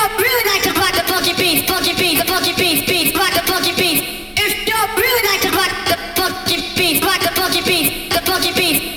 really like to rock the funky beat, the funky beat, rock the funky beat. If you really like to rock the funky beat, rock the funky beat, the funky beat.